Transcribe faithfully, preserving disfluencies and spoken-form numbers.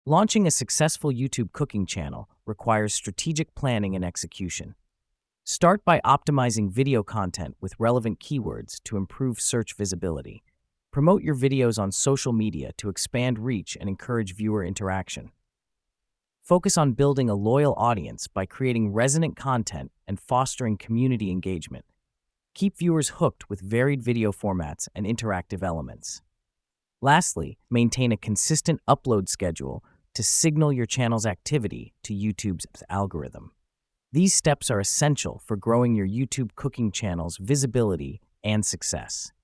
Launching a successful YouTube cooking channel requires strategic planning and execution. Start by optimizing video content with relevant keywords to improve search visibility. Promote your videos on social media to expand reach and encourage viewer interaction. Focus on building a loyal audience by creating resonant content and fostering community engagement. Keep viewers hooked with varied video formats and interactive elements. Lastly, maintain a consistent upload schedule to signal your channel's activity to YouTube's algorithm. These steps are essential for growing your YouTube cooking channel's visibility and success.